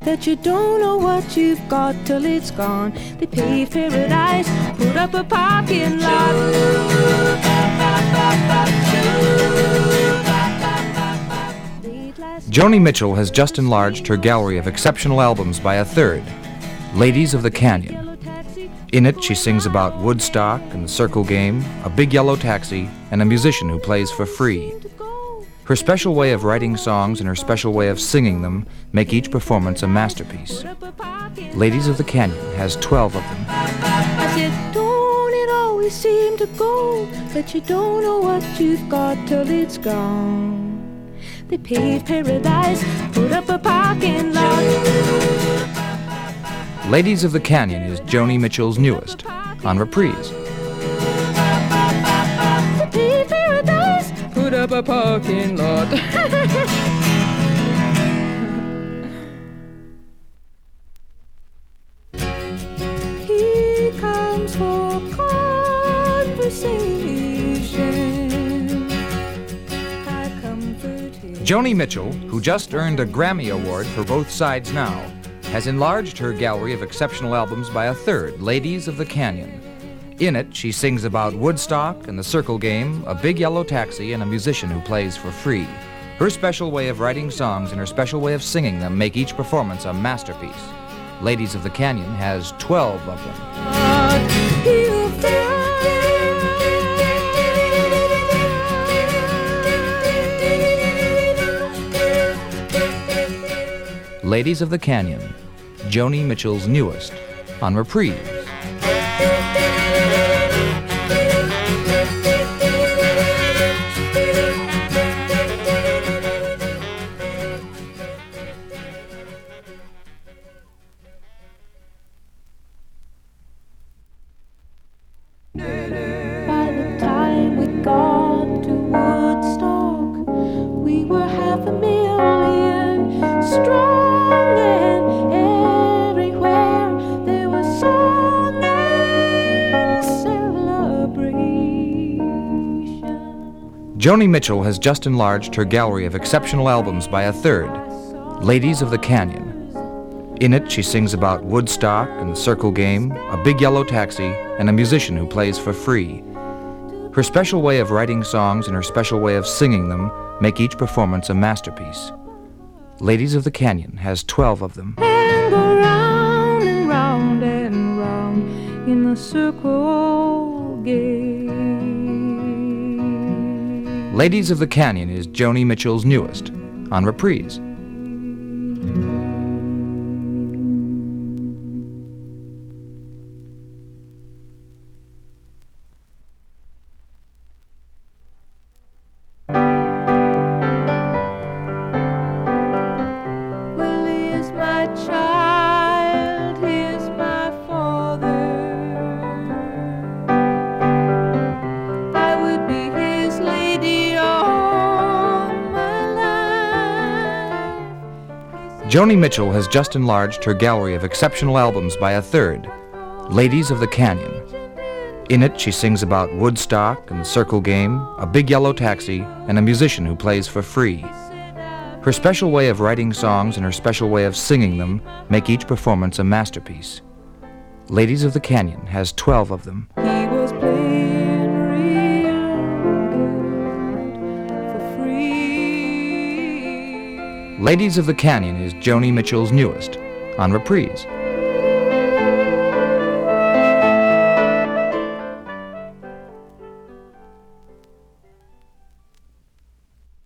that you don't know what you've got till it's gone. They paved paradise, put up a parking lot. Joni Mitchell has just enlarged her gallery of exceptional albums by a third. Ladies of the Canyon. In it, she sings about Woodstock and the Circle Game, a big yellow taxi, and a musician who plays for free. Her special way of writing songs and her special way of singing them make each performance a masterpiece. Ladies of the Canyon has 12 of them. I said, don't it always seem to go that you don't know what you've got till it's gone. They paved paradise, put up a parking lot. Ladies of the Canyon is Joni Mitchell's newest, on reprise. They paved paradise, put up a parking lot. He comes for conversation. Joni Mitchell, who just earned a Grammy Award for Both Sides Now, has enlarged her gallery of exceptional albums by a third, Ladies of the Canyon. In it, she sings about Woodstock and the Circle Game, a big yellow taxi, and a musician who plays for free. Her special way of writing songs and her special way of singing them make each performance a masterpiece. Ladies of the Canyon has 12 of them. Ladies of the Canyon, Joni Mitchell's newest, on reprise. By the time we got to Woodstock, we were 500,000 strong. Joni Mitchell has just enlarged her gallery of exceptional albums by a third, Ladies of the Canyon. In it, she sings about Woodstock and the Circle Game, a big yellow taxi, and a musician who plays for free. Her special way of writing songs and her special way of singing them make each performance a masterpiece. Ladies of the Canyon has 12 of them. And go round and round and round in the circle game. Ladies of the Canyon is Joni Mitchell's newest, on reprise. Well, here's my child, here's my father. I would be his lady all my life. Joni Mitchell has just enlarged her gallery of exceptional albums by a third, Ladies of the Canyon. In it, she sings about Woodstock and the Circle Game, a big yellow taxi, and a musician who plays for free. Her special way of writing songs and her special way of singing them make each performance a masterpiece. Ladies of the Canyon has 12 of them. He was playing real good for free. Ladies of the Canyon is Joni Mitchell's newest, on reprise.